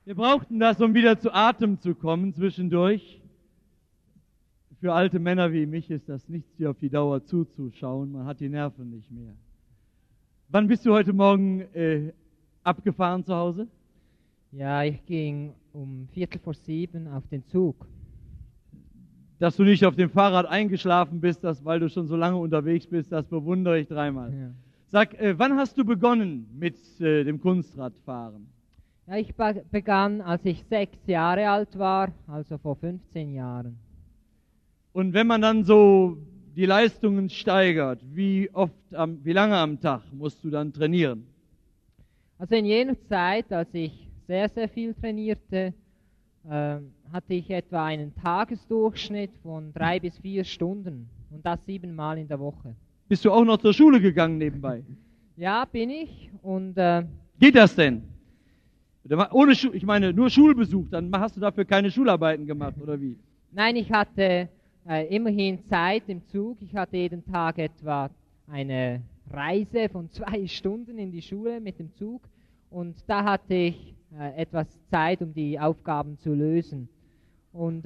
Wir brauchten das, um wieder zu Atem zu kommen zwischendurch. Für alte Männer wie mich ist das nichts, hier auf die Dauer zuzuschauen. Man hat die Nerven nicht mehr. Wann bist du heute Morgen abgefahren zu Hause? Ja, ich ging um 6:45 auf den Zug. Dass du nicht auf dem Fahrrad eingeschlafen bist, weil du schon so lange unterwegs bist, das bewundere ich dreimal. Ja. Sag, wann hast du begonnen mit dem Kunstradfahren? Ja, ich begann, als ich 6 Jahre alt war, also vor 15 Jahren. Und wenn man dann so die Leistungen steigert, wie lange am Tag musst du dann trainieren? Also in jener Zeit, als ich sehr, sehr viel trainierte, hatte ich etwa einen Tagesdurchschnitt von 3 bis 4 Stunden und das 7 Mal in der Woche. Bist du auch noch zur Schule gegangen nebenbei? Ja, bin ich. Und geht das denn? Ohne ich meine, nur Schulbesuch, dann hast du dafür keine Schularbeiten gemacht, oder wie? Nein, ich hatte immerhin Zeit im Zug. Ich hatte jeden Tag etwa eine Reise von 2 Stunden in die Schule mit dem Zug. Und da hatte ich etwas Zeit, um die Aufgaben zu lösen. Und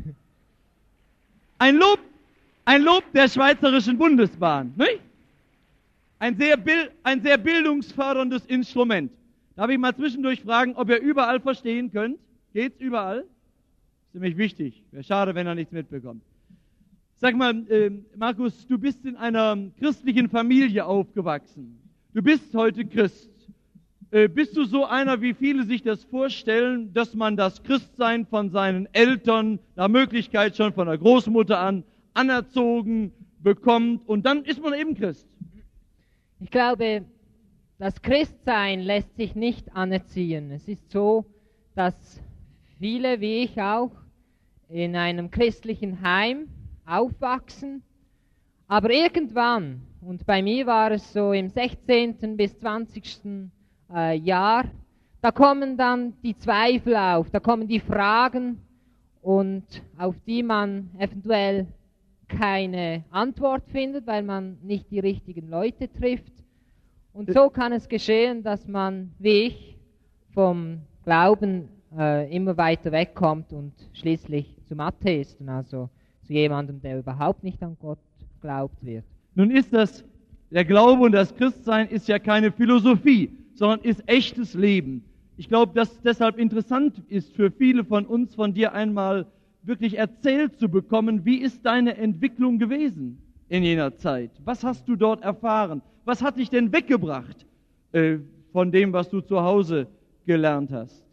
ein Lob der Schweizerischen Bundesbahn, nicht? Ein sehr bildungsförderndes Instrument. Darf ich mal zwischendurch fragen, ob ihr überall verstehen könnt? Geht's überall? Ist nämlich wichtig. Wäre schade, wenn er nichts mitbekommt. Sag mal, Markus, du bist in einer christlichen Familie aufgewachsen. Du bist heute Christ. Bist du so einer, wie viele sich das vorstellen, dass man das Christsein von seinen Eltern, nach Möglichkeit schon von der Großmutter an, anerzogen bekommt und dann ist man eben Christ? Ich glaube, das Christsein lässt sich nicht anerziehen. Es ist so, dass viele, wie ich auch, in einem christlichen Heim aufwachsen, aber irgendwann, und bei mir war es so im 16. bis 20. Jahr, da kommen dann die Zweifel auf, da kommen die Fragen und auf die man eventuell keine Antwort findet, weil man nicht die richtigen Leute trifft. Und so kann es geschehen, dass man, wie ich, vom Glauben immer weiter wegkommt und schließlich zum Atheisten, also zu jemandem, der überhaupt nicht an Gott glaubt wird. Nun ist der Glaube und das Christsein ist ja keine Philosophie, sondern ist echtes Leben. Ich glaube, dass deshalb interessant ist für viele von uns, von dir einmal wirklich erzählt zu bekommen, wie ist deine Entwicklung gewesen in jener Zeit? Was hast du dort erfahren? Was hat dich denn weggebracht von dem, was du zu Hause gelernt hast?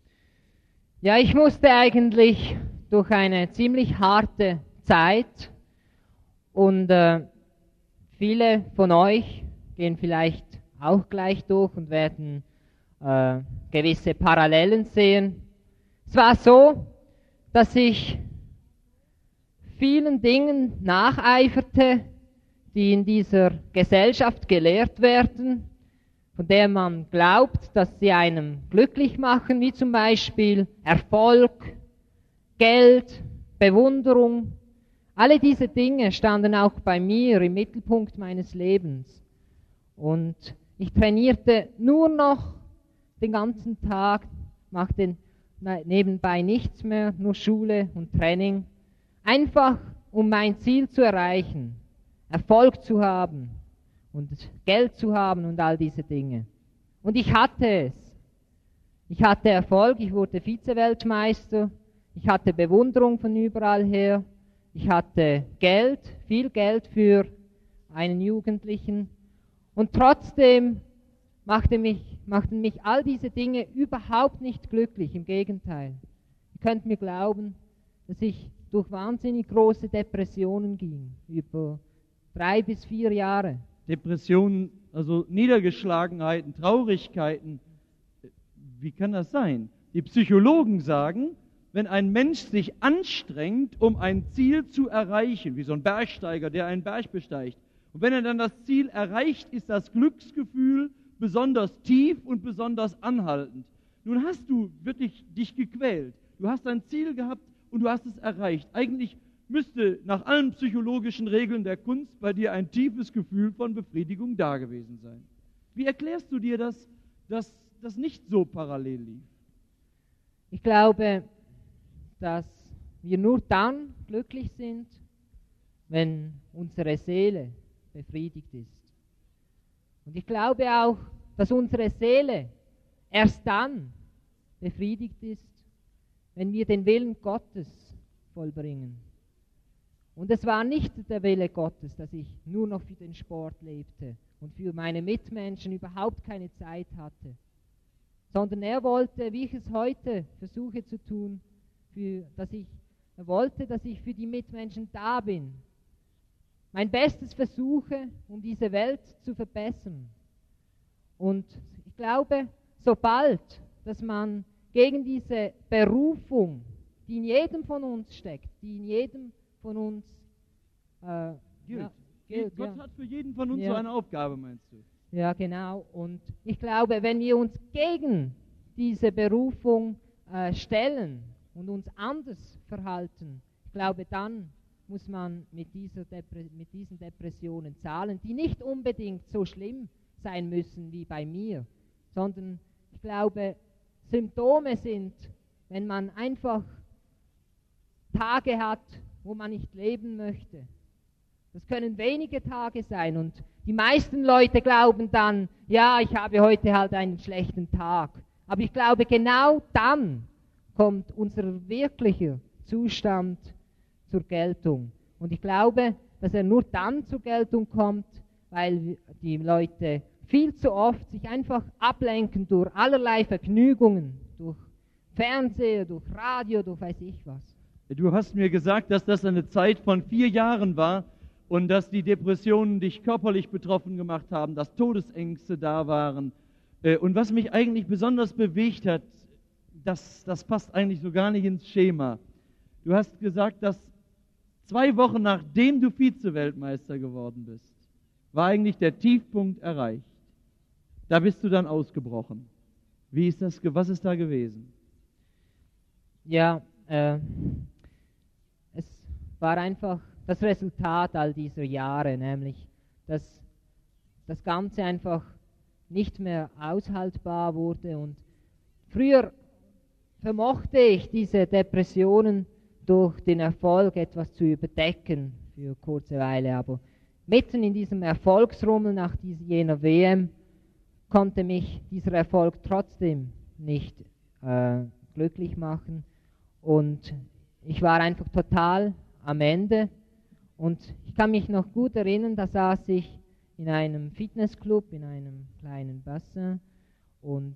Ja, ich musste eigentlich durch eine ziemlich harte Zeit und viele von euch gehen vielleicht auch gleich durch und werden gewisse Parallelen sehen. Es war so, dass ich vielen Dingen nacheiferte, die in dieser Gesellschaft gelehrt werden, von der man glaubt, dass sie einem glücklich machen, wie zum Beispiel Erfolg, Geld, Bewunderung. Alle diese Dinge standen auch bei mir im Mittelpunkt meines Lebens. Und ich trainierte nur noch den ganzen Tag, machte nebenbei nichts mehr, nur Schule und Training, einfach um mein Ziel zu erreichen, Erfolg zu haben und Geld zu haben und all diese Dinge. Und ich hatte es. Ich hatte Erfolg, ich wurde Vize-Weltmeister, ich hatte Bewunderung von überall her, ich hatte Geld, viel Geld für einen Jugendlichen und trotzdem machten mich all diese Dinge überhaupt nicht glücklich, im Gegenteil. Ihr könnt mir glauben, dass ich durch wahnsinnig große Depressionen ging, über 3 bis 4 Jahre. Depressionen, also Niedergeschlagenheiten, Traurigkeiten, wie kann das sein? Die Psychologen sagen, wenn ein Mensch sich anstrengt, um ein Ziel zu erreichen, wie so ein Bergsteiger, der einen Berg besteigt, und wenn er dann das Ziel erreicht, ist das Glücksgefühl besonders tief und besonders anhaltend. Nun hast du wirklich dich gequält. Du hast ein Ziel gehabt und du hast es erreicht. Eigentlich müsste nach allen psychologischen Regeln der Kunst bei dir ein tiefes Gefühl von Befriedigung da gewesen sein. Wie erklärst du dir das, dass das nicht so parallel lief? Ich glaube, dass wir nur dann glücklich sind, wenn unsere Seele befriedigt ist. Und ich glaube auch, dass unsere Seele erst dann befriedigt ist, wenn wir den Willen Gottes vollbringen. Und es war nicht der Wille Gottes, dass ich nur noch für den Sport lebte und für meine Mitmenschen überhaupt keine Zeit hatte, sondern er wollte, wie ich es heute versuche zu tun, er wollte, dass ich für die Mitmenschen da bin, mein Bestes versuche, um diese Welt zu verbessern. Und ich glaube, sobald, dass man gegen diese Berufung, die in jedem von uns steckt, die in jedem von uns gilt. Gott hat für jeden von uns so eine Aufgabe, meinst du? Ja, genau. Und ich glaube, wenn wir uns gegen diese Berufung stellen und uns anders verhalten, ich glaube, dann muss man mit diesen Depressionen zahlen, die nicht unbedingt so schlimm sein müssen wie bei mir, sondern ich glaube, Symptome sind, wenn man einfach Tage hat, wo man nicht leben möchte. Das können wenige Tage sein und die meisten Leute glauben dann, ja, ich habe heute halt einen schlechten Tag. Aber ich glaube, genau dann kommt unser wirklicher Zustand zur Geltung. Und ich glaube, dass er nur dann zur Geltung kommt, weil die Leute viel zu oft sich einfach ablenken durch allerlei Vergnügungen, durch Fernseher, durch Radio, durch weiß ich was. Du hast mir gesagt, dass das eine Zeit von 4 Jahren war und dass die Depressionen dich körperlich betroffen gemacht haben, dass Todesängste da waren. Und was mich eigentlich besonders bewegt hat, das passt eigentlich so gar nicht ins Schema. Du hast gesagt, dass 2 Wochen nachdem du Vize-Weltmeister geworden bist, war eigentlich der Tiefpunkt erreicht. Da bist du dann ausgebrochen. Was ist da gewesen? Ja, es war einfach das Resultat all dieser Jahre, nämlich, dass das Ganze einfach nicht mehr aushaltbar wurde. Und früher vermochte ich diese Depressionen durch den Erfolg etwas zu überdecken für kurze Weile, aber mitten in diesem Erfolgsrummel nach jener WM konnte mich dieser Erfolg trotzdem nicht glücklich machen und ich war einfach total am Ende und ich kann mich noch gut erinnern, da saß ich in einem Fitnessclub, in einem kleinen Bassin und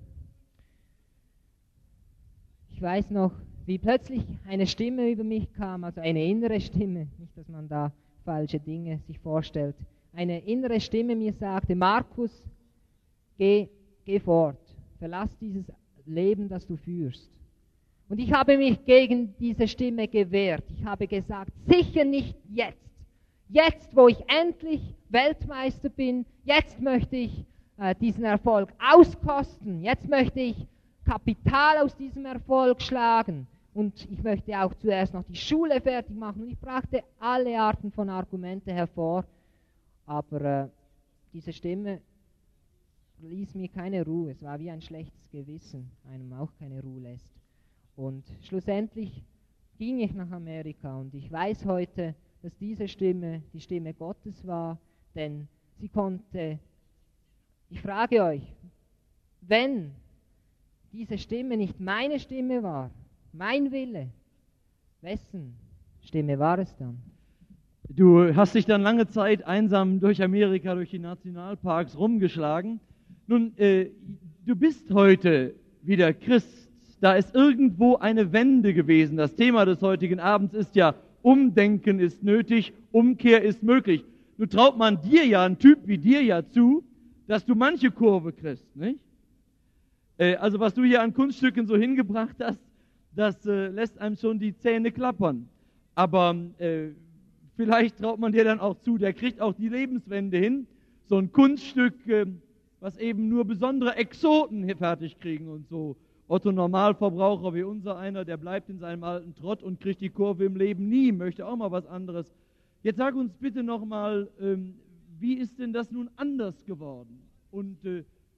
ich weiß noch, wie plötzlich eine Stimme über mich kam, also eine innere Stimme, nicht, dass man da falsche Dinge sich vorstellt, eine innere Stimme mir sagte, Markus, geh fort, verlass dieses Leben, das du führst. Und ich habe mich gegen diese Stimme gewehrt. Ich habe gesagt, sicher nicht jetzt. Jetzt, wo ich endlich Weltmeister bin, jetzt möchte ich diesen Erfolg auskosten. Jetzt möchte ich Kapital aus diesem Erfolg schlagen. Und ich möchte auch zuerst noch die Schule fertig machen. Und ich brachte alle Arten von Argumente hervor. Aber diese Stimme ließ mir keine Ruhe. Es war wie ein schlechtes Gewissen, einem auch keine Ruhe lässt. Und schlussendlich ging ich nach Amerika und ich weiß heute, dass diese Stimme die Stimme Gottes war, denn sie konnte, ich frage euch, wenn diese Stimme nicht meine Stimme war, mein Wille, wessen Stimme war es dann? Du hast dich dann lange Zeit einsam durch Amerika, durch die Nationalparks rumgeschlagen. Nun, du bist heute wieder Christ. Da ist irgendwo eine Wende gewesen. Das Thema des heutigen Abends ist ja, Umdenken ist nötig, Umkehr ist möglich. Nun traut man dir ja, ein Typ wie dir ja zu, dass du manche Kurve kriegst, nicht? Also was du hier an Kunststücken so hingebracht hast, das lässt einem schon die Zähne klappern. Aber vielleicht traut man dir dann auch zu, der kriegt auch die Lebenswende hin. So ein Kunststück, was eben nur besondere Exoten hier fertig kriegen und so. Otto Normalverbraucher wie unser einer, der bleibt in seinem alten Trott und kriegt die Kurve im Leben nie, möchte auch mal was anderes. Jetzt sag uns bitte nochmal, wie ist denn das nun anders geworden? Und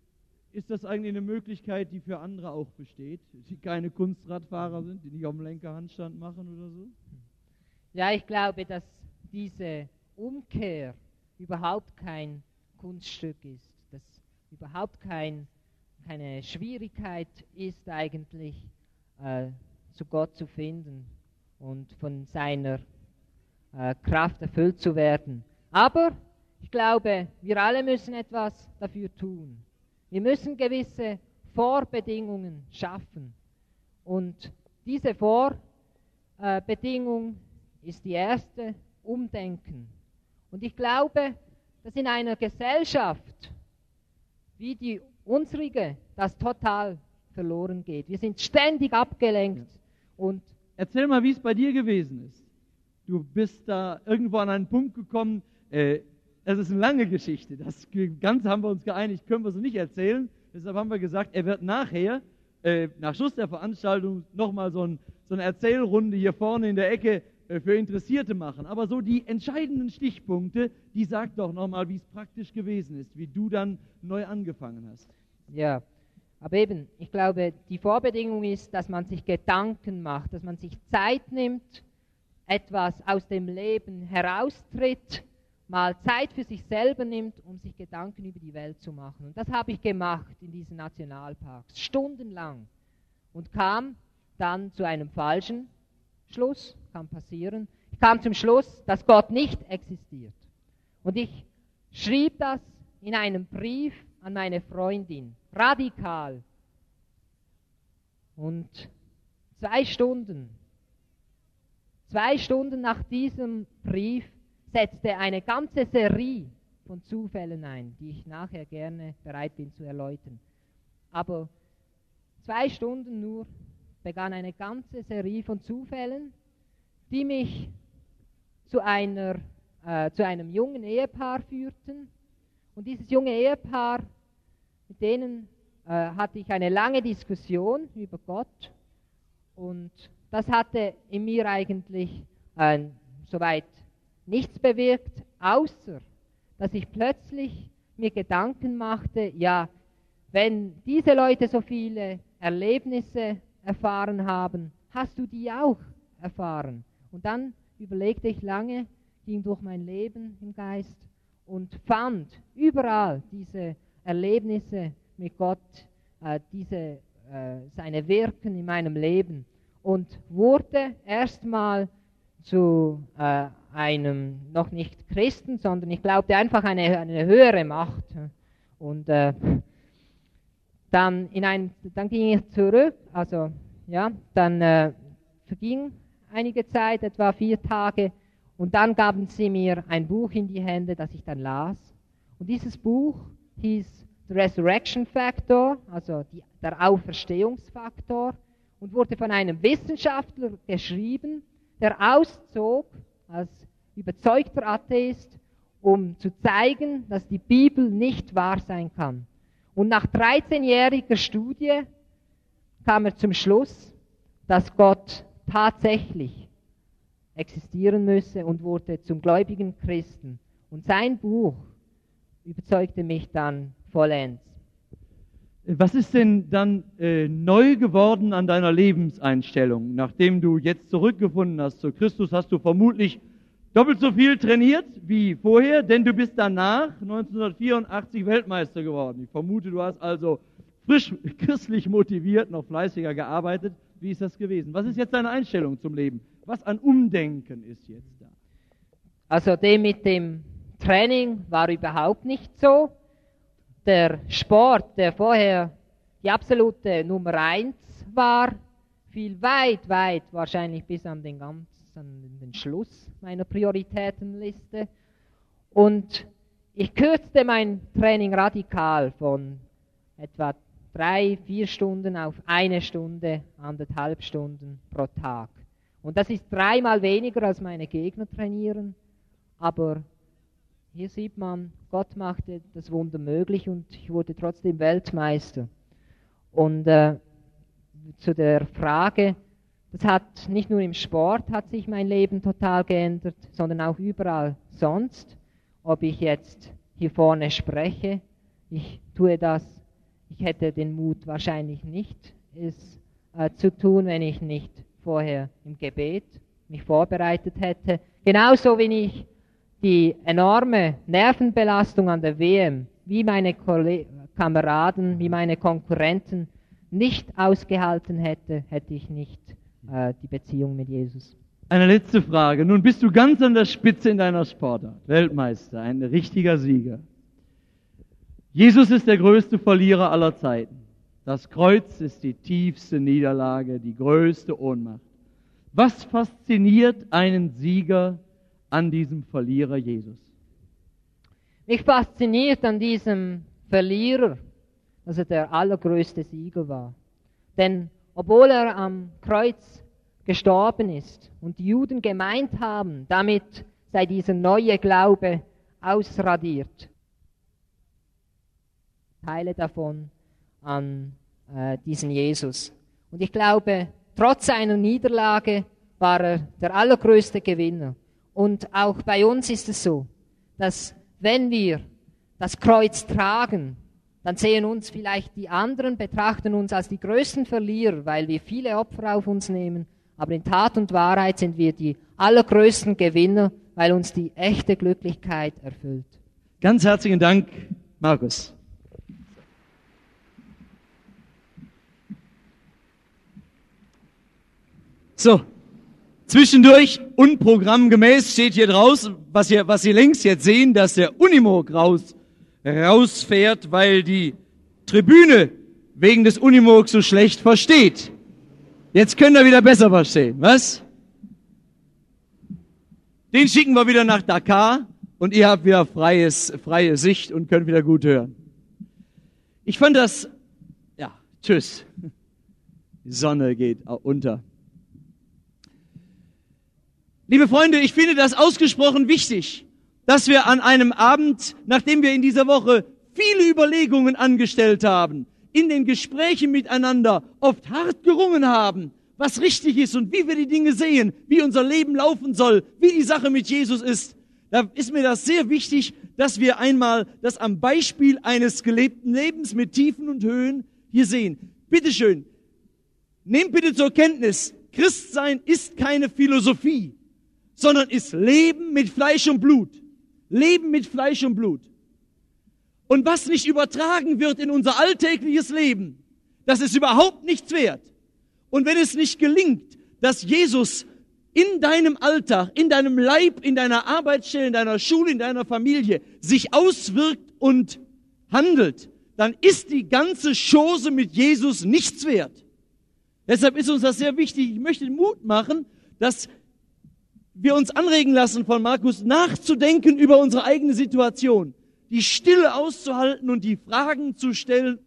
ist das eigentlich eine Möglichkeit, die für andere auch besteht, die keine Kunstradfahrer sind, die nicht auf dem Lenker Handstand machen oder so? Ja, ich glaube, dass diese Umkehr überhaupt kein Kunststück ist, dass überhaupt keine Schwierigkeit ist eigentlich, zu Gott zu finden und von seiner Kraft erfüllt zu werden. Aber ich glaube, wir alle müssen etwas dafür tun. Wir müssen gewisse Vorbedingungen schaffen. Und diese Vorbedingung ist die erste: Umdenken. Und ich glaube, dass in einer Gesellschaft wie die unsrige das total verloren geht. Wir sind ständig abgelenkt. Ja. Und erzähl mal, wie es bei dir gewesen ist. Du bist da irgendwo an einen Punkt gekommen, es ist eine lange Geschichte, das Ganze haben wir uns geeinigt, können wir so nicht erzählen. Deshalb haben wir gesagt, er wird nachher, nach Schluss der Veranstaltung, nochmal so eine Erzählrunde hier vorne in der Ecke für Interessierte machen. Aber so die entscheidenden Stichpunkte, die sag doch nochmal, wie es praktisch gewesen ist, wie du dann neu angefangen hast. ja, aber eben, ich glaube, die Vorbedingung ist, dass man sich Gedanken macht, dass man sich Zeit nimmt, etwas aus dem Leben heraustritt, mal Zeit für sich selber nimmt, um sich Gedanken über die Welt zu machen. Und das habe ich gemacht in diesen Nationalparks, stundenlang. Und kam dann zu einem falschen Schluss, kann passieren. Ich kam zum Schluss, dass Gott nicht existiert. Und ich schrieb das in einem Brief an meine Freundin, radikal. Und 2 Stunden nach diesem Brief setzte eine ganze Serie von Zufällen ein, die ich nachher gerne bereit bin zu erläutern. Aber 2 Stunden nur begann eine ganze Serie von Zufällen, die mich zu einem jungen Ehepaar führten. Und dieses junge Ehepaar, mit denen hatte ich eine lange Diskussion über Gott. Und das hatte in mir eigentlich soweit nichts bewirkt, außer dass ich plötzlich mir Gedanken machte, ja, wenn diese Leute so viele Erlebnisse erfahren haben, hast du die auch erfahren? Und dann überlegte ich lange, ging durch mein Leben im Geist und fand überall diese Erlebnisse mit Gott, seine Wirken in meinem Leben und wurde erstmal zu einem noch nicht Christen, sondern ich glaubte einfach eine höhere Macht. Und dann ging ich zurück, also ja, dann verging einige Zeit, etwa 4 Tage, und dann gaben sie mir ein Buch in die Hände, das ich dann las. Und dieses Buch hieß The Resurrection Factor, also der Auferstehungsfaktor, und wurde von einem Wissenschaftler geschrieben, der auszog als überzeugter Atheist, um zu zeigen, dass die Bibel nicht wahr sein kann. Und nach 13-jähriger Studie kam er zum Schluss, dass Gott tatsächlich existieren müsse, und wurde zum gläubigen Christen. Und sein Buch überzeugte mich dann vollends. Was ist denn dann neu geworden an deiner Lebenseinstellung? Nachdem du jetzt zurückgefunden hast zu Christus, hast du vermutlich doppelt so viel trainiert wie vorher, denn du bist danach 1984 Weltmeister geworden. Ich vermute, du hast also frisch christlich motiviert, noch fleißiger gearbeitet. Wie ist das gewesen? Was ist jetzt deine Einstellung zum Leben? Was an Umdenken ist jetzt da? Also dem mit dem Training war überhaupt nicht so. Der Sport, der vorher die absolute Nummer 1 war, fiel weit wahrscheinlich bis an den Schluss meiner Prioritätenliste. Und ich kürzte mein Training radikal von etwa 3-4 Stunden auf 1 Stunde, 1,5 Stunden pro Tag. Und das ist 3-mal weniger, als meine Gegner trainieren. Aber hier sieht man, Gott machte das Wunder möglich und ich wurde trotzdem Weltmeister. Und zu der Frage, das hat nicht nur im Sport hat sich mein Leben total geändert, sondern auch überall sonst. Ob ich jetzt hier vorne spreche, ich tue das Ich hätte den Mut wahrscheinlich nicht, es zu tun, wenn ich nicht vorher im Gebet mich vorbereitet hätte. Genauso wie ich die enorme Nervenbelastung an der WM, wie meine Kameraden, wie meine Konkurrenten, nicht ausgehalten hätte, hätte ich nicht die Beziehung mit Jesus. Eine letzte Frage. Nun bist du ganz an der Spitze in deiner Sportart. Weltmeister, ein richtiger Sieger. Jesus ist der größte Verlierer aller Zeiten. Das Kreuz ist die tiefste Niederlage, die größte Ohnmacht. Was fasziniert einen Sieger an diesem Verlierer Jesus? Mich fasziniert an diesem Verlierer, dass er der allergrößte Sieger war. Denn obwohl er am Kreuz gestorben ist und die Juden gemeint haben, damit sei dieser neue Glaube ausradiert, Teile davon an diesen Jesus. Und ich glaube, trotz seiner Niederlage war er der allergrößte Gewinner. Und auch bei uns ist es so, dass wenn wir das Kreuz tragen, dann sehen uns vielleicht die anderen, betrachten uns als die größten Verlierer, weil wir viele Opfer auf uns nehmen. Aber in Tat und Wahrheit sind wir die allergrößten Gewinner, weil uns die echte Glücklichkeit erfüllt. Ganz herzlichen Dank, Markus. So, zwischendurch, unprogrammgemäß, steht hier draußen, was Sie längst jetzt sehen, dass der Unimog rausfährt, weil die Tribüne wegen des Unimogs so schlecht versteht. Jetzt könnt ihr wieder besser verstehen, was? Den schicken wir wieder nach Dakar und ihr habt wieder freie Sicht und könnt wieder gut hören. Ich fand das, tschüss. Die Sonne geht unter. Liebe Freunde, ich finde das ausgesprochen wichtig, dass wir an einem Abend, nachdem wir in dieser Woche viele Überlegungen angestellt haben, in den Gesprächen miteinander oft hart gerungen haben, was richtig ist und wie wir die Dinge sehen, wie unser Leben laufen soll, wie die Sache mit Jesus ist. Da ist mir das sehr wichtig, dass wir einmal das am Beispiel eines gelebten Lebens mit Tiefen und Höhen hier sehen. Bitteschön, nehmt bitte zur Kenntnis, Christsein ist keine Philosophie, sondern ist Leben mit Fleisch und Blut. Leben mit Fleisch und Blut. Und was nicht übertragen wird in unser alltägliches Leben, das ist überhaupt nichts wert. Und wenn es nicht gelingt, dass Jesus in deinem Alltag, in deinem Leib, in deiner Arbeitsstelle, in deiner Schule, in deiner Familie sich auswirkt und handelt, dann ist die ganze Chose mit Jesus nichts wert. Deshalb ist uns das sehr wichtig. Ich möchte den Mut machen, dass wir uns anregen lassen von Markus, nachzudenken über unsere eigene Situation, die Stille auszuhalten und die Fragen zu stellen.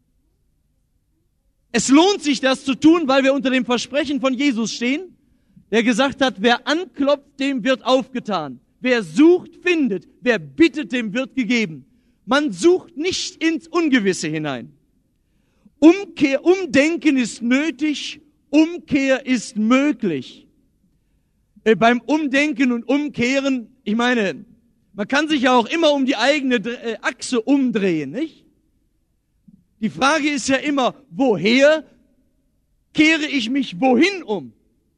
Es lohnt sich, das zu tun, weil wir unter dem Versprechen von Jesus stehen, der gesagt hat, wer anklopft, dem wird aufgetan. Wer sucht, findet. Wer bittet, dem wird gegeben. Man sucht nicht ins Ungewisse hinein. Umdenken ist nötig, Umkehr ist möglich. Beim Umdenken und Umkehren, ich meine, man kann sich ja auch immer um die eigene Achse umdrehen, nicht? Die Frage ist ja immer, woher kehre ich mich wohin um?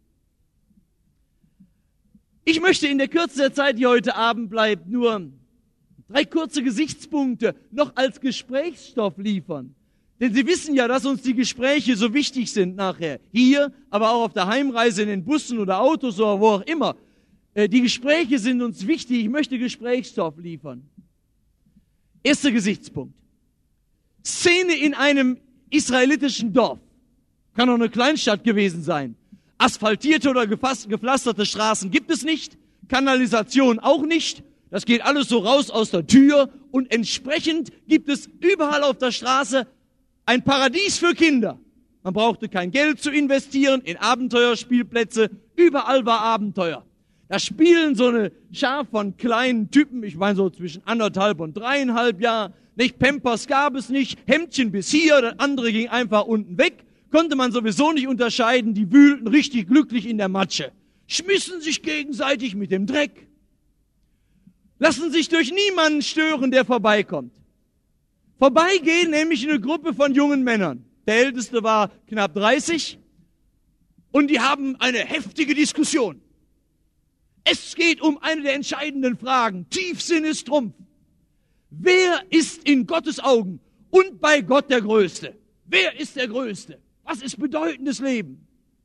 Ich möchte in der Kürze der Zeit, die heute Abend bleibt, nur 3 kurze Gesichtspunkte noch als Gesprächsstoff liefern. Denn Sie wissen ja, dass uns die Gespräche so wichtig sind nachher. Hier, aber auch auf der Heimreise in den Bussen oder Autos oder wo auch immer. Die Gespräche sind uns wichtig. Ich möchte Gesprächsstoff liefern. Erster Gesichtspunkt. Szene in einem israelitischen Dorf. Kann auch eine Kleinstadt gewesen sein. Asphaltierte oder gepflasterte Straßen gibt es nicht. Kanalisation auch nicht. Das geht alles so raus aus der Tür. Und entsprechend gibt es überall auf der Straße ein Paradies für Kinder. Man brauchte kein Geld zu investieren in Abenteuerspielplätze. Überall war Abenteuer. Da spielen so eine Schar von kleinen Typen, ich meine so zwischen 1,5 und 3,5 Jahren. Nicht Pampers gab es nicht, Hemdchen bis hier, das andere ging einfach unten weg. Konnte man sowieso nicht unterscheiden, die wühlten richtig glücklich in der Matsche. Schmissen sich gegenseitig mit dem Dreck. Lassen sich durch niemanden stören, der vorbeikommt. vorbeigehen, nämlich eine Gruppe von jungen Männern. Der Älteste war knapp 30 und die haben eine heftige Diskussion. Es geht um eine der entscheidenden Fragen. Tiefsinn ist Trumpf. Wer ist in Gottes Augen und bei Gott der Größte? Wer ist der Größte? Was ist bedeutendes Leben?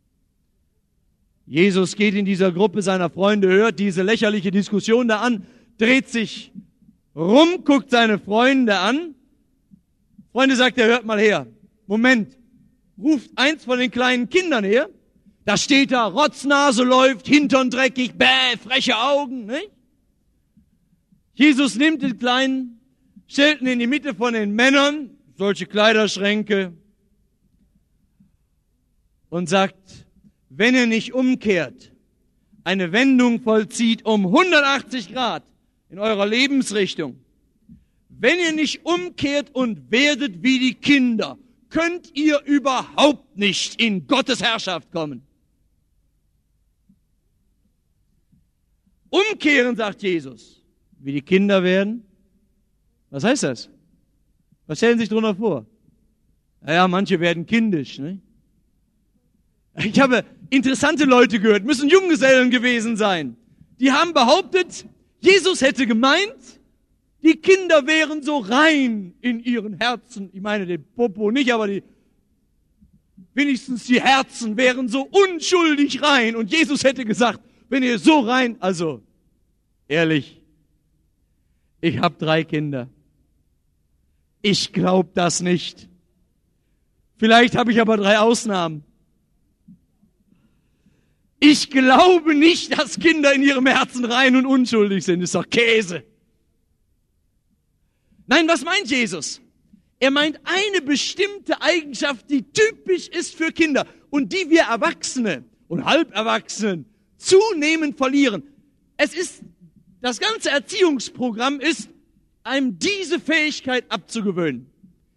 Jesus geht in dieser Gruppe seiner Freunde, hört diese lächerliche Diskussion da an, dreht sich rum, guckt seine Freunde an. Freunde, sagt er, hört mal her. Moment, ruft eins von den kleinen Kindern her. Da steht da, Rotznase läuft, Hintern dreckig, bäh, freche Augen. Nicht? Jesus nimmt den Kleinen, stellt ihn in die Mitte von den Männern, solche Kleiderschränke, und sagt, wenn ihr nicht umkehrt, eine Wendung vollzieht um 180 Grad in eurer Lebensrichtung, wenn ihr nicht umkehrt und werdet wie die Kinder, könnt ihr überhaupt nicht in Gottes Herrschaft kommen. Umkehren, sagt Jesus, wie die Kinder werden. Was heißt das? Was stellen Sie sich darunter vor? Naja, manche werden kindisch. Ne? Ich habe interessante Leute gehört, müssen Junggesellen gewesen sein. Die haben behauptet, Jesus hätte gemeint, die Kinder wären so rein in ihren Herzen. Ich meine den Popo nicht, aber wenigstens die Herzen wären so unschuldig rein. Und Jesus hätte gesagt, wenn ihr so rein, also ehrlich, ich habe 3 Kinder. Ich glaube das nicht. Vielleicht habe ich aber 3 Ausnahmen. Ich glaube nicht, dass Kinder in ihrem Herzen rein und unschuldig sind. Das ist doch Käse. Nein, was meint Jesus? Er meint eine bestimmte Eigenschaft, die typisch ist für Kinder und die wir Erwachsene und Halberwachsenen zunehmend verlieren. Das ganze Erziehungsprogramm ist, einem diese Fähigkeit abzugewöhnen.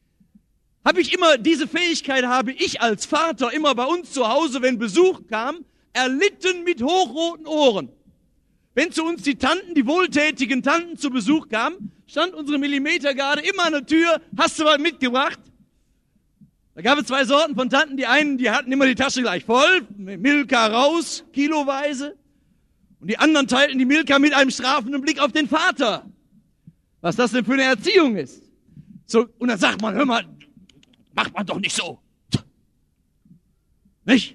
Diese Fähigkeit habe ich als Vater immer bei uns zu Hause, wenn Besuch kam, erlitten mit hochroten Ohren. Wenn zu uns die wohltätigen Tanten zu Besuch kamen, stand unsere Millimetergarde immer an der Tür, hast du was mitgebracht? Da gab es 2 Sorten von Tanten, die einen, die hatten immer die Tasche gleich voll, Milka raus, kiloweise, und die anderen teilten die Milka mit einem strafenden Blick auf den Vater. Was das denn für eine Erziehung ist. So, und dann sagt man, hör mal, macht man doch nicht so. Nicht?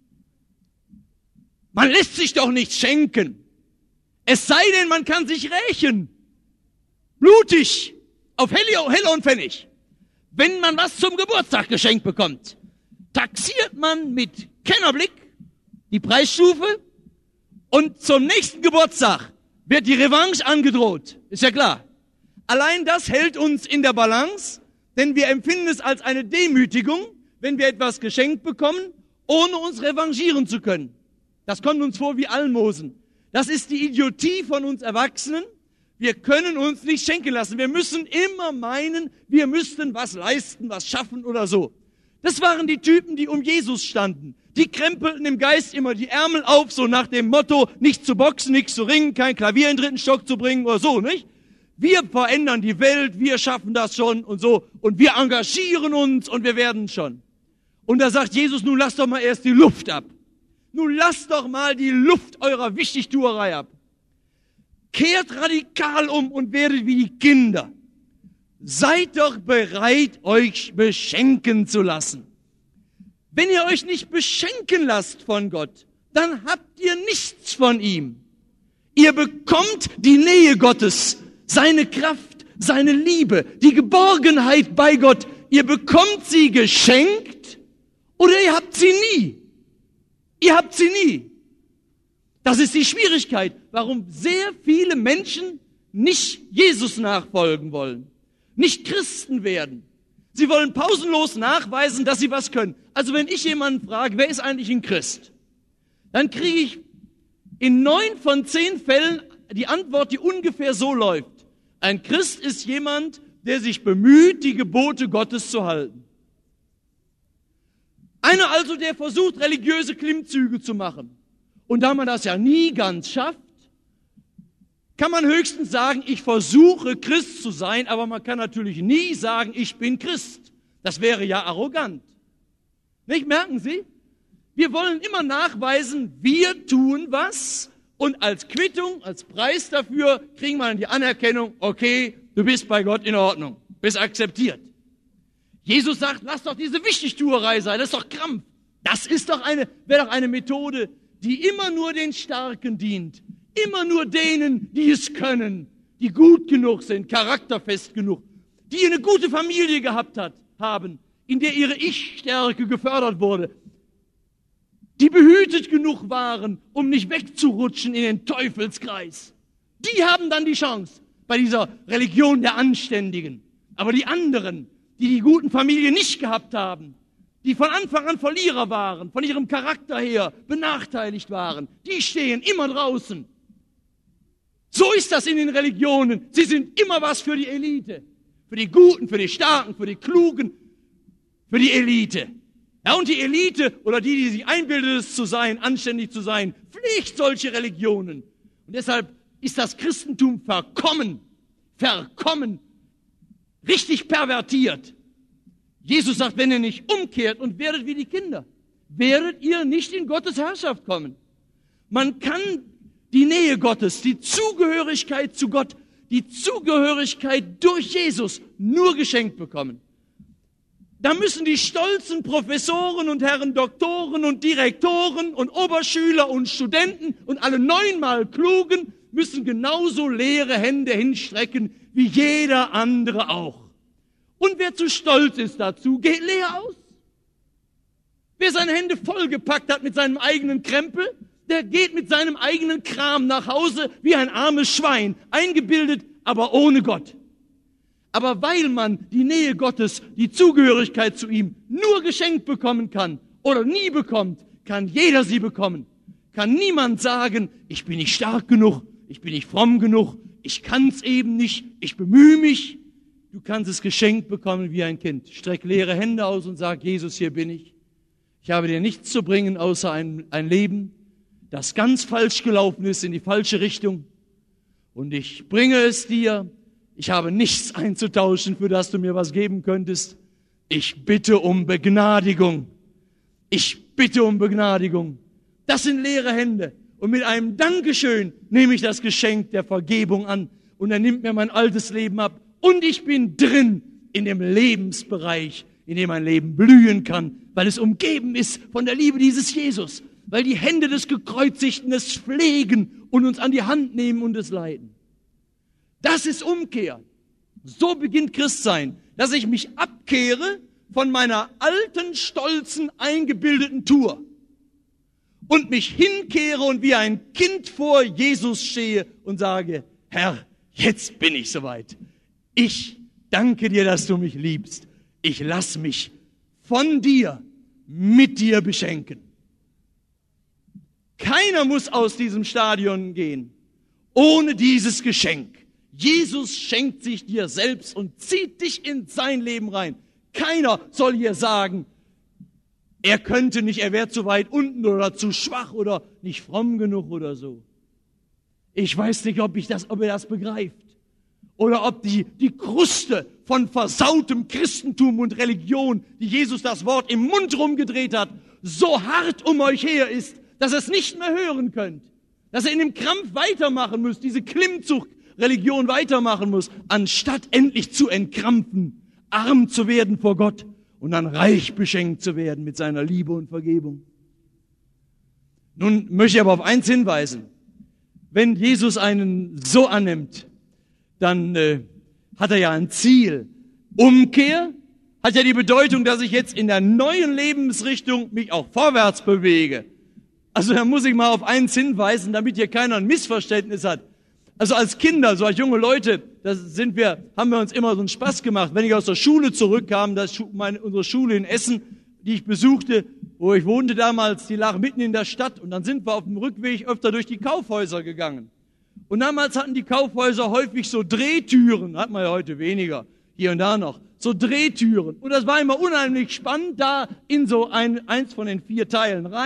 Man lässt sich doch nichts schenken. Es sei denn, man kann sich rächen. Blutig. Auf Heller und Pfennig. Wenn man was zum Geburtstag geschenkt bekommt, taxiert man mit Kennerblick die Preisstufe und zum nächsten Geburtstag wird die Revanche angedroht. Ist ja klar. Allein das hält uns in der Balance, denn wir empfinden es als eine Demütigung, wenn wir etwas geschenkt bekommen, ohne uns revanchieren zu können. Das kommt uns vor wie Almosen. Das ist die Idiotie von uns Erwachsenen. Wir können uns nicht schenken lassen. Wir müssen immer meinen, wir müssten was leisten, was schaffen oder so. Das waren die Typen, die um Jesus standen. Die krempelten im Geist immer die Ärmel auf, so nach dem Motto, nicht zu boxen, nichts zu ringen, kein Klavier in den 3. Stock zu bringen oder so, nicht? Wir verändern die Welt, wir schaffen das schon und so. Und wir engagieren uns und wir werden schon. Und da sagt Jesus, nun lasst doch mal erst die Luft ab. Nun lasst doch mal die Luft eurer Wichtigtuerei ab. Kehrt radikal um und werdet wie die Kinder. Seid doch bereit, euch beschenken zu lassen. Wenn ihr euch nicht beschenken lasst von Gott, dann habt ihr nichts von ihm. Ihr bekommt die Nähe Gottes, seine Kraft, seine Liebe, die Geborgenheit bei Gott. Ihr bekommt sie geschenkt oder ihr habt sie nie. Ihr habt sie nie. Das ist die Schwierigkeit, warum sehr viele Menschen nicht Jesus nachfolgen wollen, nicht Christen werden. Sie wollen pausenlos nachweisen, dass sie was können. Also wenn ich jemanden frage, wer ist eigentlich ein Christ? Dann kriege ich in 9 von 10 Fällen die Antwort, die ungefähr so läuft. Ein Christ ist jemand, der sich bemüht, die Gebote Gottes zu halten. Einer also, der versucht, religiöse Klimmzüge zu machen. Und da man das ja nie ganz schafft, kann man höchstens sagen, ich versuche Christ zu sein, aber man kann natürlich nie sagen, ich bin Christ. Das wäre ja arrogant. Nicht, merken Sie? Wir wollen immer nachweisen, wir tun was und als Quittung, als Preis dafür kriegen wir dann die Anerkennung, okay, du bist bei Gott in Ordnung, bist akzeptiert. Jesus sagt, lass doch diese Wichtigtuerei sein, das ist doch Krampf. Das ist doch wäre doch eine Methode, die immer nur den Starken dient, immer nur denen, die es können, die gut genug sind, charakterfest genug, die eine gute Familie gehabt haben, in der ihre Ich-Stärke gefördert wurde, die behütet genug waren, um nicht wegzurutschen in den Teufelskreis. Die haben dann die Chance bei dieser Religion der Anständigen. Aber die anderen, die die guten Familien nicht gehabt haben, die von Anfang an Verlierer waren, von ihrem Charakter her benachteiligt waren, die stehen immer draußen. So ist das in den Religionen. Sie sind immer was für die Elite. Für die Guten, für die Starken, für die Klugen, für die Elite. Ja, und die Elite oder die sich einbildet, es zu sein, anständig zu sein, pflegt solche Religionen. Und deshalb ist das Christentum verkommen, richtig pervertiert. Jesus sagt, wenn ihr nicht umkehrt und werdet wie die Kinder, werdet ihr nicht in Gottes Herrschaft kommen. Man kann die Nähe Gottes, die Zugehörigkeit zu Gott, die Zugehörigkeit durch Jesus nur geschenkt bekommen. Da müssen die stolzen Professoren und Herren Doktoren und Direktoren und Oberschüler und Studenten und alle 9-mal Klugen müssen genauso leere Hände hinstrecken wie jeder andere auch. Und wer zu stolz ist dazu, geht leer aus. Wer seine Hände vollgepackt hat mit seinem eigenen Krempel, der geht mit seinem eigenen Kram nach Hause wie ein armes Schwein, eingebildet, aber ohne Gott. Aber weil man die Nähe Gottes, die Zugehörigkeit zu ihm nur geschenkt bekommen kann oder nie bekommt, kann jeder sie bekommen. Kann niemand sagen, ich bin nicht stark genug, ich bin nicht fromm genug, ich kann's eben nicht, ich bemühe mich. Du kannst es geschenkt bekommen wie ein Kind. Streck leere Hände aus und sag, Jesus, hier bin ich. Ich habe dir nichts zu bringen, außer ein Leben, das ganz falsch gelaufen ist, in die falsche Richtung. Und ich bringe es dir. Ich habe nichts einzutauschen, für das du mir was geben könntest. Ich bitte um Begnadigung. Ich bitte um Begnadigung. Das sind leere Hände. Und mit einem Dankeschön nehme ich das Geschenk der Vergebung an. Und er nimmt mir mein altes Leben ab. Und ich bin drin in dem Lebensbereich, in dem mein Leben blühen kann, weil es umgeben ist von der Liebe dieses Jesus. Weil die Hände des Gekreuzigten es pflegen und uns an die Hand nehmen und es leiten. Das ist Umkehr. So beginnt Christsein, dass ich mich abkehre von meiner alten, stolzen, eingebildeten Tour und mich hinkehre und wie ein Kind vor Jesus stehe und sage, Herr, jetzt bin ich soweit. Ich danke dir, dass du mich liebst. Ich lass mich von dir, mit dir beschenken. Keiner muss aus diesem Stadion gehen, ohne dieses Geschenk. Jesus schenkt sich dir selbst und zieht dich in sein Leben rein. Keiner soll hier sagen, er könnte nicht, er wäre zu weit unten oder zu schwach oder nicht fromm genug oder so. Ich weiß nicht, ob ihr das begreift. Oder ob die Kruste von versautem Christentum und Religion, die Jesus das Wort im Mund rumgedreht hat, so hart um euch her ist, dass ihr es nicht mehr hören könnt. Dass ihr in dem Krampf weitermachen müsst, diese Klimmzug-Religion weitermachen muss, anstatt endlich zu entkrampfen, arm zu werden vor Gott und dann reich beschenkt zu werden mit seiner Liebe und Vergebung. Nun möchte ich aber auf eins hinweisen. Wenn Jesus einen so annimmt, dann hat er ja ein Ziel. Umkehr hat ja die Bedeutung, dass ich jetzt in der neuen Lebensrichtung mich auch vorwärts bewege. Also da muss ich mal auf eins hinweisen, damit hier keiner ein Missverständnis hat. Also als Kinder, so als junge Leute, haben wir uns immer so einen Spaß gemacht. Wenn ich aus der Schule zurückkam, unsere Schule in Essen, die ich besuchte, wo ich wohnte damals, die lag mitten in der Stadt. Und dann sind wir auf dem Rückweg öfter durch die Kaufhäuser gegangen. Und damals hatten die Kaufhäuser häufig so Drehtüren, hat man ja heute weniger, hier und da noch, so Drehtüren. Und das war immer unheimlich spannend, da in so eins von den 4 Teilen rein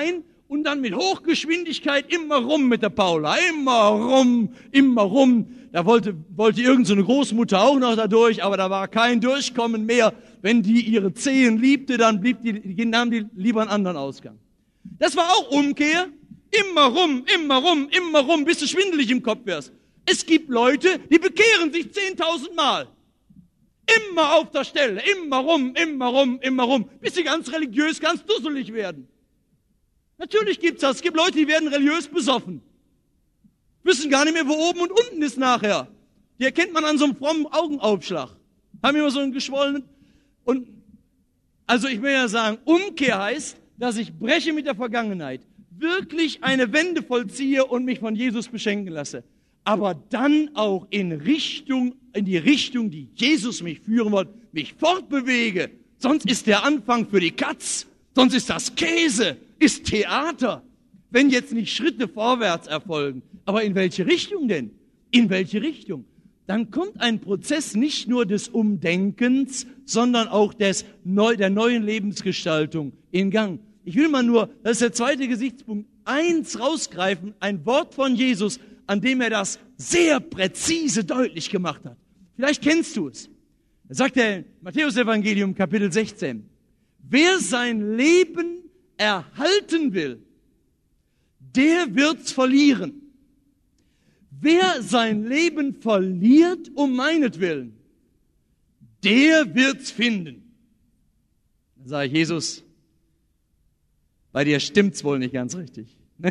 und dann mit Hochgeschwindigkeit immer rum mit der Paula. Immer rum, immer rum. Da wollte irgend so eine Großmutter auch noch da durch, aber da war kein Durchkommen mehr. Wenn die ihre Zehen liebte, dann nahm die lieber einen anderen Ausgang. Das war auch Umkehr. Immer rum, bis du schwindelig im Kopf wirst. Es gibt Leute, die bekehren sich 10.000 Mal. Immer auf der Stelle, immer rum, bis sie ganz religiös, ganz dusselig werden. Natürlich gibt's das. Es gibt Leute, die werden religiös besoffen. Wissen gar nicht mehr, wo oben und unten ist nachher. Die erkennt man an so einem frommen Augenaufschlag. Haben immer so einen geschwollenen. Und also ich will ja sagen, Umkehr heißt, dass ich breche mit der Vergangenheit, wirklich eine Wende vollziehe und mich von Jesus beschenken lasse. Aber dann auch in die Richtung, die Jesus mich führen wollte, mich fortbewege. Sonst ist der Anfang für die Katz. Sonst ist das Käse, ist Theater. Wenn jetzt nicht Schritte vorwärts erfolgen. Aber in welche Richtung denn? In welche Richtung? Dann kommt ein Prozess nicht nur des Umdenkens, sondern auch der neuen Lebensgestaltung in Gang. Ich will mal nur, das ist der zweite Gesichtspunkt, eins rausgreifen, ein Wort von Jesus, an dem er das sehr präzise deutlich gemacht hat. Vielleicht kennst du es. Da sagt er, Matthäus-Evangelium, Kapitel 16, wer sein Leben erhalten will, der wird's verlieren. Wer sein Leben verliert um meinetwillen, der wird's finden. Dann sage ich, Jesus, bei dir stimmt's wohl nicht ganz richtig. Ne?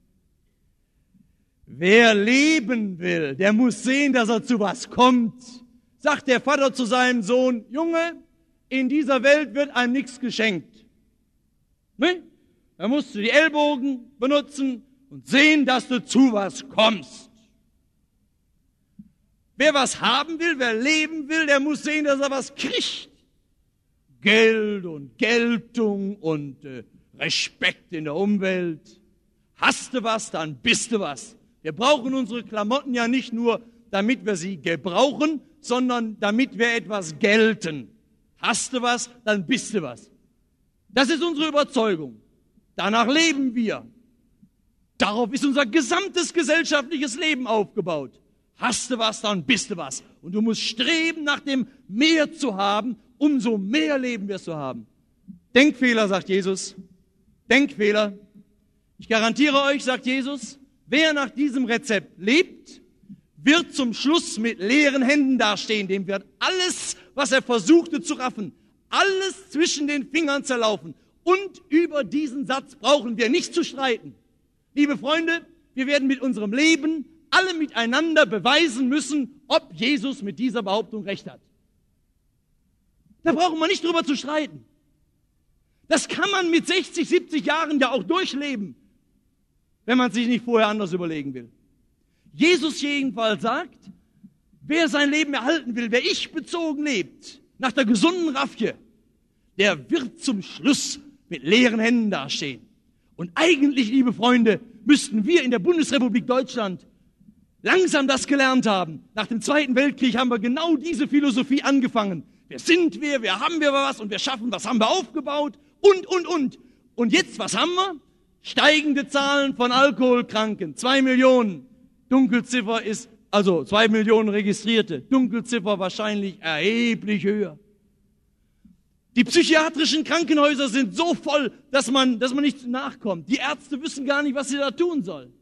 Wer leben will, der muss sehen, dass er zu was kommt. Sagt der Vater zu seinem Sohn, Junge, in dieser Welt wird einem nichts geschenkt. Ne? Da musst du die Ellbogen benutzen und sehen, dass du zu was kommst. Wer was haben will, wer leben will, der muss sehen, dass er was kriegt. Geld und Geltung und Respekt in der Umwelt. Hast du was, dann bist du was. Wir brauchen unsere Klamotten ja nicht nur, damit wir sie gebrauchen, sondern damit wir etwas gelten. Hast du was, dann bist du was. Das ist unsere Überzeugung. Danach leben wir. Darauf ist unser gesamtes gesellschaftliches Leben aufgebaut. Hast du was, dann bist du was. Und du musst streben, nach dem Mehr zu haben, umso mehr Leben wirst du haben. Denkfehler, sagt Jesus. Denkfehler. Ich garantiere euch, sagt Jesus, wer nach diesem Rezept lebt, wird zum Schluss mit leeren Händen dastehen. Dem wird alles, was er versuchte zu raffen, alles zwischen den Fingern zerlaufen. Und über diesen Satz brauchen wir nicht zu streiten. Liebe Freunde, wir werden mit unserem Leben alle miteinander beweisen müssen, ob Jesus mit dieser Behauptung recht hat. Da brauchen wir nicht drüber zu streiten. Das kann man mit 60, 70 Jahren ja auch durchleben, wenn man sich nicht vorher anders überlegen will. Jesus jedenfalls sagt, wer sein Leben erhalten will, wer ich-bezogen lebt, nach der gesunden Raffie, der wird zum Schluss mit leeren Händen dastehen. Und eigentlich, liebe Freunde, müssten wir in der Bundesrepublik Deutschland langsam das gelernt haben. Nach dem Zweiten Weltkrieg haben wir genau diese Philosophie angefangen. Wer sind wir? Wer haben wir was? Und wir schaffen, was haben wir aufgebaut? Und. Und jetzt, was haben wir? Steigende Zahlen von Alkoholkranken. 2 Millionen. Dunkelziffer ist, also 2 Millionen Registrierte. Dunkelziffer wahrscheinlich erheblich höher. Die psychiatrischen Krankenhäuser sind so voll, dass man nicht nachkommt. Die Ärzte wissen gar nicht, was sie da tun sollen.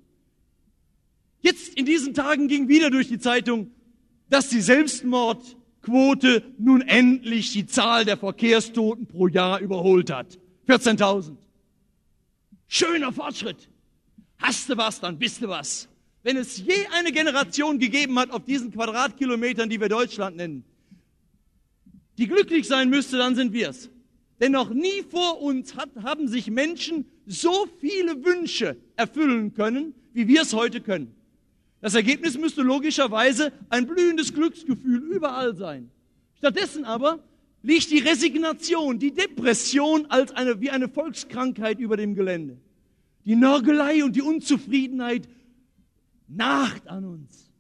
Jetzt in diesen Tagen ging wieder durch die Zeitung, dass die Selbstmordquote nun endlich die Zahl der Verkehrstoten pro Jahr überholt hat. 14.000. Schöner Fortschritt. Hast du was, dann bist du was. Wenn es je eine Generation gegeben hat auf diesen Quadratkilometern, die wir Deutschland nennen, die glücklich sein müsste, dann sind wir's. Denn noch nie vor uns haben sich Menschen so viele Wünsche erfüllen können, wie wir es heute können. Das Ergebnis müsste logischerweise ein blühendes Glücksgefühl überall sein. Stattdessen aber liegt die Resignation, die Depression wie eine Volkskrankheit über dem Gelände. Die Nörgelei und die Unzufriedenheit naht an uns.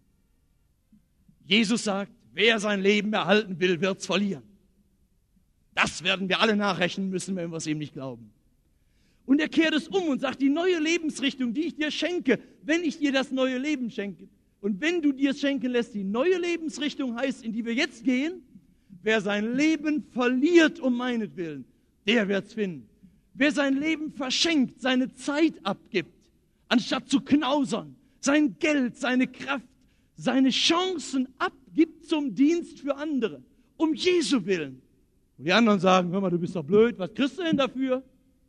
Jesus sagt, wer sein Leben erhalten will, wird's verlieren. Das werden wir alle nachrechnen müssen, wenn wir es ihm nicht glauben. Und er kehrt es um und sagt, die neue Lebensrichtung, die ich dir schenke, wenn ich dir das neue Leben schenke, und wenn du dir es schenken lässt, die neue Lebensrichtung heißt, in die wir jetzt gehen, wer sein Leben verliert um meinetwillen, der wird es finden. Wer sein Leben verschenkt, seine Zeit abgibt, anstatt zu knausern, sein Geld, seine Kraft, seine Chancen abgibt zum Dienst für andere, um Jesu willen. Und die anderen sagen, hör mal, du bist doch blöd, was kriegst du denn dafür?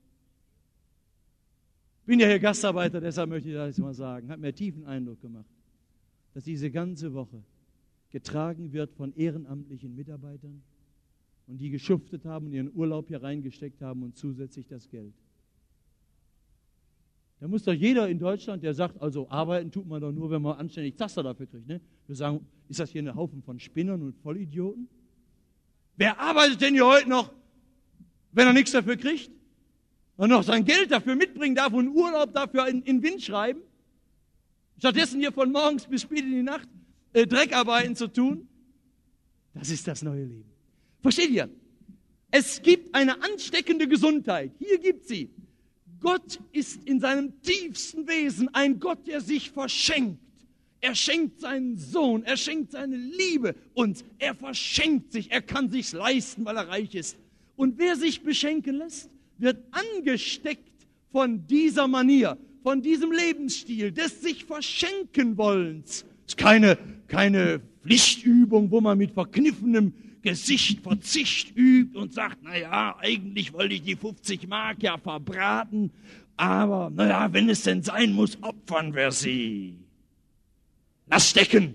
Ich bin ja hier Gastarbeiter, deshalb möchte ich das mal sagen. Hat mir tiefen Eindruck gemacht, dass diese ganze Woche getragen wird von ehrenamtlichen Mitarbeitern und die geschuftet haben und ihren Urlaub hier reingesteckt haben und zusätzlich das Geld. Da muss doch jeder in Deutschland, der sagt, also arbeiten tut man doch nur, wenn man anständig Zaster dafür kriegt. Ne? Wir sagen, ist das hier ein Haufen von Spinnern und Vollidioten? Wer arbeitet denn hier heute noch, wenn er nichts dafür kriegt? Und noch sein Geld dafür mitbringen darf und Urlaub dafür in den Wind schreiben? Stattdessen hier von morgens bis spät in die Nacht Dreckarbeiten zu tun? Das ist das neue Leben. Versteht ihr? Es gibt eine ansteckende Gesundheit. Hier gibt sie. Gott ist in seinem tiefsten Wesen ein Gott, der sich verschenkt. Er schenkt seinen Sohn, er schenkt seine Liebe uns. Er verschenkt sich, er kann sich's leisten, weil er reich ist. Und wer sich beschenken lässt, wird angesteckt von dieser Manier, von diesem Lebensstil, des sich verschenken wollens. Es ist keine Pflichtübung, wo man mit verkniffenem Gesicht Verzicht übt und sagt, naja, eigentlich wollte ich die 50 Mark ja verbraten, aber naja, wenn es denn sein muss, opfern wir sie. Lass stecken.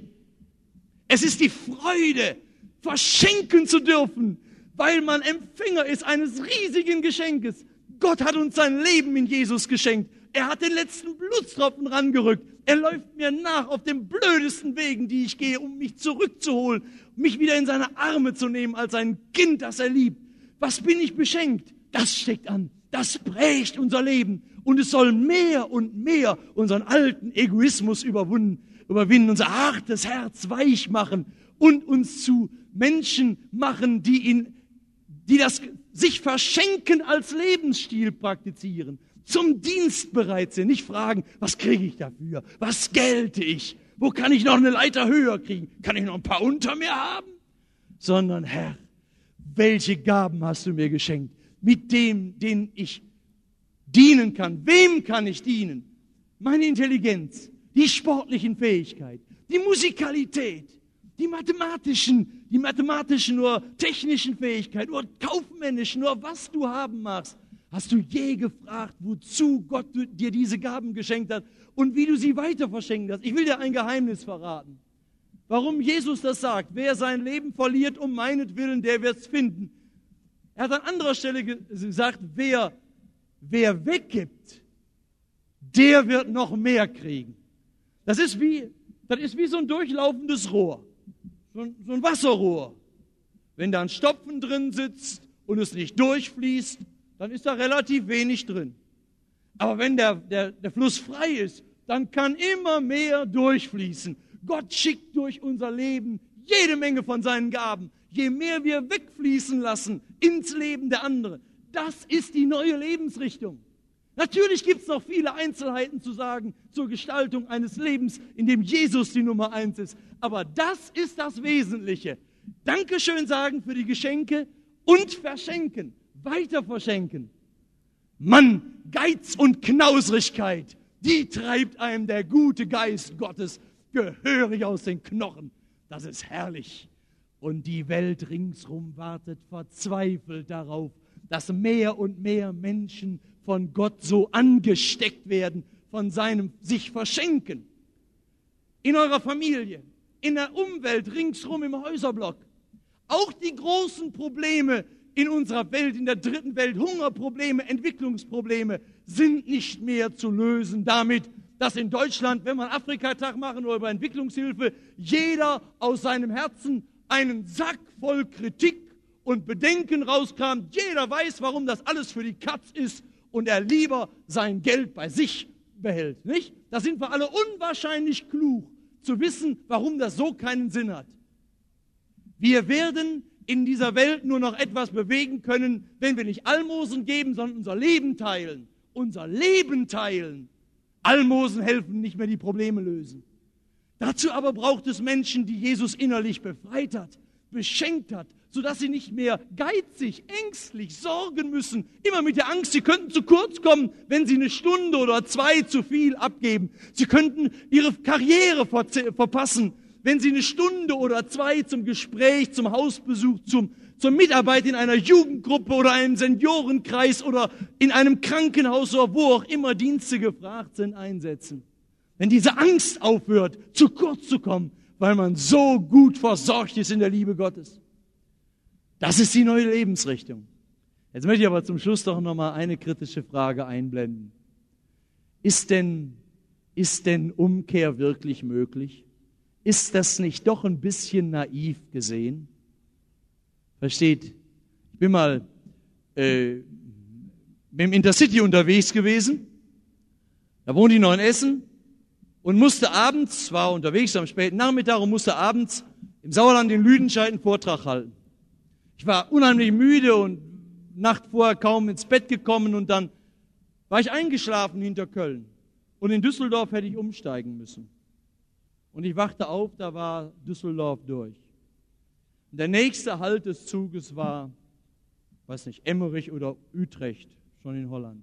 Es ist die Freude, verschenken zu dürfen, weil man Empfänger ist eines riesigen Geschenkes. Gott hat uns sein Leben in Jesus geschenkt. Er hat den letzten Blutstropfen rangerückt. Er läuft mir nach auf den blödesten Wegen, die ich gehe, um mich zurückzuholen, mich wieder in seine Arme zu nehmen als ein Kind, das er liebt. Was bin ich beschenkt? Das steckt an. Das prägt unser Leben. Und es soll mehr und mehr unseren alten Egoismus überwinden, unser hartes Herz weich machen und uns zu Menschen machen, die das sich verschenken als Lebensstil praktizieren. Zum Dienst bereit sind, nicht fragen, was kriege ich dafür, was gelte ich, wo kann ich noch eine Leiter höher kriegen, kann ich noch ein paar unter mir haben, sondern Herr, welche Gaben hast du mir geschenkt, mit dem, den ich dienen kann, wem kann ich dienen, meine Intelligenz, die sportlichen Fähigkeiten, die Musikalität, die mathematischen oder technischen Fähigkeiten oder kaufmännischen oder was du haben magst. Hast du je gefragt, wozu Gott dir diese Gaben geschenkt hat und wie du sie weiter verschenkt hast? Ich will dir ein Geheimnis verraten. Warum Jesus das sagt, wer sein Leben verliert um meinetwillen, der wird es finden. Er hat an anderer Stelle gesagt, wer weggibt, der wird noch mehr kriegen. Das ist wie so ein durchlaufendes Rohr, so ein Wasserrohr. Wenn da ein Stopfen drin sitzt und es nicht durchfließt, dann ist da relativ wenig drin. Aber wenn der Fluss frei ist, dann kann immer mehr durchfließen. Gott schickt durch unser Leben jede Menge von seinen Gaben. Je mehr wir wegfließen lassen ins Leben der anderen, das ist die neue Lebensrichtung. Natürlich gibt es noch viele Einzelheiten zu sagen zur Gestaltung eines Lebens, in dem Jesus die Nummer 1 ist. Aber das ist das Wesentliche. Dankeschön sagen für die Geschenke und verschenken. Weiter verschenken. Mann, Geiz und Knausrigkeit, die treibt einem der gute Geist Gottes gehörig aus den Knochen. Das ist herrlich. Und die Welt ringsrum wartet verzweifelt darauf, dass mehr und mehr Menschen von Gott so angesteckt werden, von seinem sich verschenken. In eurer Familie, in der Umwelt ringsrum im Häuserblock. Auch die großen Probleme in unserer Welt, in der dritten Welt, Hungerprobleme, Entwicklungsprobleme, sind nicht mehr zu lösen damit, dass in Deutschland, wenn wir einen Afrikatag machen oder über Entwicklungshilfe, jeder aus seinem Herzen einen Sack voll Kritik und Bedenken rauskramt. Jeder weiß, warum das alles für die Katz ist und er lieber sein Geld bei sich behält. Nicht? Da sind wir alle unwahrscheinlich klug, zu wissen, warum das so keinen Sinn hat. Wir werden in dieser Welt nur noch etwas bewegen können, wenn wir nicht Almosen geben, sondern unser Leben teilen unser Leben teilen. Almosen helfen nicht mehr die Probleme lösen. Dazu aber braucht es Menschen, die Jesus innerlich befreit hat, beschenkt hat, sodass sie nicht mehr geizig, ängstlich, sorgen müssen, immer mit der Angst, sie könnten zu kurz kommen, wenn sie eine Stunde oder 2 zu viel abgeben. Sie könnten ihre Karriere verpassen, wenn sie eine Stunde oder 2 zum Gespräch, zum Hausbesuch, zur Mitarbeit in einer Jugendgruppe oder einem Seniorenkreis oder in einem Krankenhaus oder wo auch immer Dienste gefragt sind, einsetzen. Wenn diese Angst aufhört, zu kurz zu kommen, weil man so gut versorgt ist in der Liebe Gottes. Das ist die neue Lebensrichtung. Jetzt möchte ich aber zum Schluss doch nochmal eine kritische Frage einblenden. Ist denn Umkehr wirklich möglich? Ist das nicht doch ein bisschen naiv gesehen? Versteht, ich bin mal mit dem Intercity unterwegs gewesen. Da wohnte ich noch in Essen und musste abends, war unterwegs am späten Nachmittag und musste abends im Sauerland in Lüdenscheid einen Vortrag halten. Ich war unheimlich müde und Nacht vorher kaum ins Bett gekommen und dann war ich eingeschlafen hinter Köln. Und in Düsseldorf hätte ich umsteigen müssen. Und ich wachte auf, da war Düsseldorf durch. Und der nächste Halt des Zuges war, weiß nicht, Emmerich oder Utrecht, schon in Holland.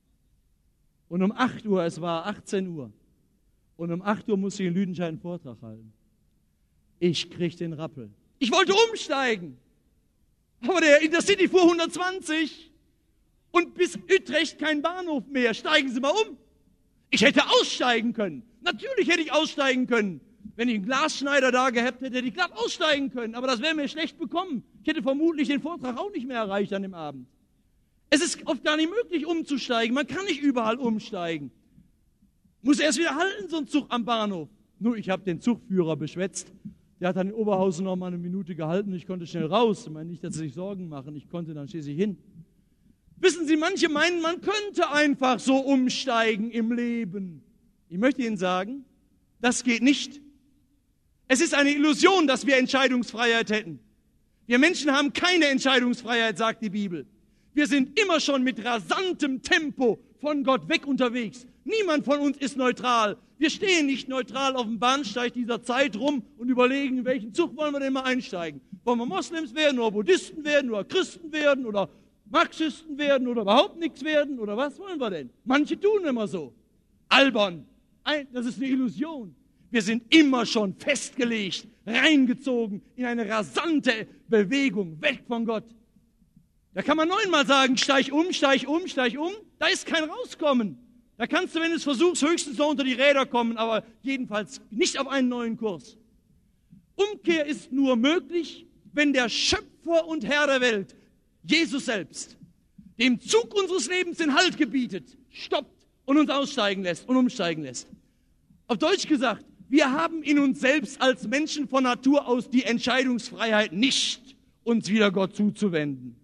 Und um 8 Uhr, es war 18 Uhr, und um 8 Uhr musste ich in Lüdenscheid einen Vortrag halten. Ich krieg den Rappel. Ich wollte umsteigen. Aber der Intercity fuhr 120 und bis Utrecht kein Bahnhof mehr. Steigen Sie mal um. Ich hätte aussteigen können. Natürlich hätte ich aussteigen können. Wenn ich einen Glasschneider da gehabt hätte, hätte ich glatt aussteigen können. Aber das wäre mir schlecht bekommen. Ich hätte vermutlich den Vortrag auch nicht mehr erreicht an dem Abend. Es ist oft gar nicht möglich, umzusteigen. Man kann nicht überall umsteigen. Muss erst wieder halten, so ein Zug am Bahnhof. Nur, ich habe den Zugführer beschwätzt. Der hat dann in Oberhausen noch mal eine Minute gehalten und ich konnte schnell raus. Ich meine nicht, dass sie sich Sorgen machen. Ich konnte dann schließlich hin. Wissen Sie, manche meinen, man könnte einfach so umsteigen im Leben. Ich möchte Ihnen sagen, das geht nicht. Es ist eine Illusion, dass wir Entscheidungsfreiheit hätten. Wir Menschen haben keine Entscheidungsfreiheit, sagt die Bibel. Wir sind immer schon mit rasantem Tempo von Gott weg unterwegs. Niemand von uns ist neutral. Wir stehen nicht neutral auf dem Bahnsteig dieser Zeit rum und überlegen, in welchen Zug wollen wir denn mal einsteigen. Wollen wir Moslems werden oder Buddhisten werden oder Christen werden oder Marxisten werden oder überhaupt nichts werden oder was wollen wir denn? Manche tun immer so. Albern. Das ist eine Illusion. Wir sind immer schon festgelegt, reingezogen in eine rasante Bewegung, weg von Gott. Da kann man 9-mal sagen, steig um, steig um, steig um. Da ist kein Rauskommen. Da kannst du, wenn du es versuchst, höchstens noch unter die Räder kommen, aber jedenfalls nicht auf einen neuen Kurs. Umkehr ist nur möglich, wenn der Schöpfer und Herr der Welt, Jesus selbst, dem Zug unseres Lebens den Halt gebietet, stoppt und uns aussteigen lässt und umsteigen lässt. Auf Deutsch gesagt, wir haben in uns selbst als Menschen von Natur aus die Entscheidungsfreiheit nicht, uns wieder Gott zuzuwenden.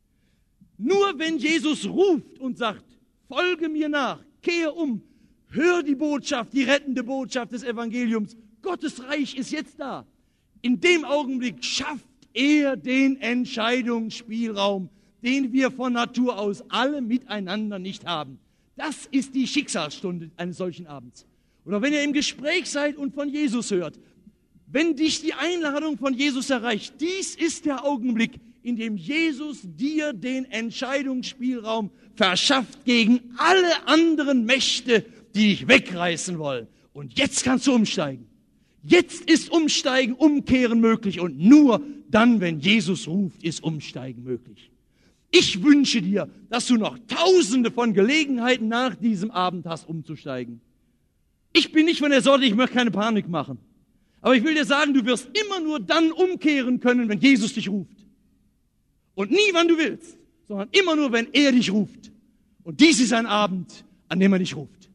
Nur wenn Jesus ruft und sagt, folge mir nach, kehre um, hör die Botschaft, die rettende Botschaft des Evangeliums, Gottes Reich ist jetzt da. In dem Augenblick schafft er den Entscheidungsspielraum, den wir von Natur aus alle miteinander nicht haben. Das ist die Schicksalsstunde eines solchen Abends. Oder wenn ihr im Gespräch seid und von Jesus hört, wenn dich die Einladung von Jesus erreicht, dies ist der Augenblick, in dem Jesus dir den Entscheidungsspielraum verschafft gegen alle anderen Mächte, die dich wegreißen wollen. Und jetzt kannst du umsteigen. Jetzt ist Umsteigen, Umkehren möglich und nur dann, wenn Jesus ruft, ist Umsteigen möglich. Ich wünsche dir, dass du noch Tausende von Gelegenheiten nach diesem Abend hast, umzusteigen. Ich bin nicht von der Sorte, ich möchte keine Panik machen. Aber ich will dir sagen, du wirst immer nur dann umkehren können, wenn Jesus dich ruft. Und nie, wann du willst, sondern immer nur, wenn er dich ruft. Und dies ist ein Abend, an dem er dich ruft.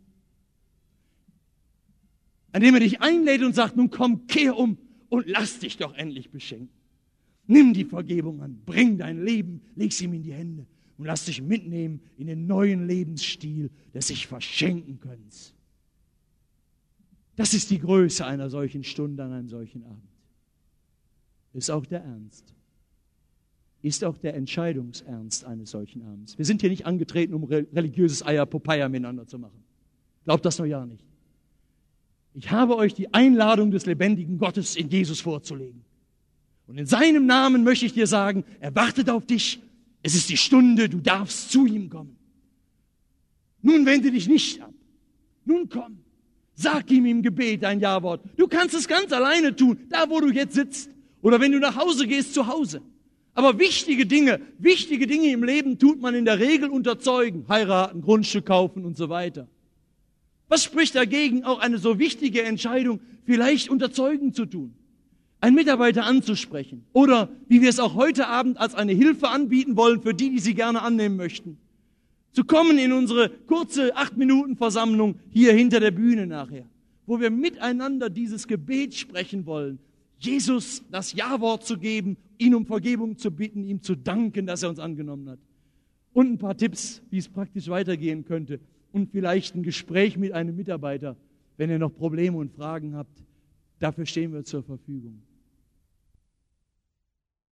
An dem er dich einlädt und sagt, nun komm, kehr um und lass dich doch endlich beschenken. Nimm die Vergebung an, bring dein Leben, leg sie ihm in die Hände und lass dich mitnehmen in den neuen Lebensstil des sich verschenken Könnens. Das ist die Größe einer solchen Stunde, an einem solchen Abend. Ist auch der Ernst. ist auch der Entscheidungsernst eines solchen Abends. Wir sind hier nicht angetreten, um religiöses Eier-Popeye miteinander zu machen. Glaubt das nur ja nicht. Ich habe euch die Einladung des lebendigen Gottes in Jesus vorzulegen. Und in seinem Namen möchte ich dir sagen, er wartet auf dich. Es ist die Stunde, du darfst zu ihm kommen. Nun wende dich nicht ab. Nun komm. Sag ihm im Gebet ein Ja-Wort. Du kannst es ganz alleine tun, da wo du jetzt sitzt. Oder wenn du nach Hause gehst, zu Hause. Aber wichtige Dinge im Leben tut man in der Regel unter Zeugen. Heiraten, Grundstück kaufen und so weiter. Was spricht dagegen, auch eine so wichtige Entscheidung vielleicht unter Zeugen zu tun? Einen Mitarbeiter anzusprechen. Oder, wie wir es auch heute Abend als eine Hilfe anbieten wollen, für die sie gerne annehmen möchten. Zu kommen in unsere kurze 8-Minuten-Versammlung hier hinter der Bühne nachher. Wo wir miteinander dieses Gebet sprechen wollen. Jesus das Ja-Wort zu geben, ihn um Vergebung zu bitten, ihm zu danken, dass er uns angenommen hat. Und ein paar Tipps, wie es praktisch weitergehen könnte. Und vielleicht ein Gespräch mit einem Mitarbeiter, wenn ihr noch Probleme und Fragen habt. Dafür stehen wir zur Verfügung.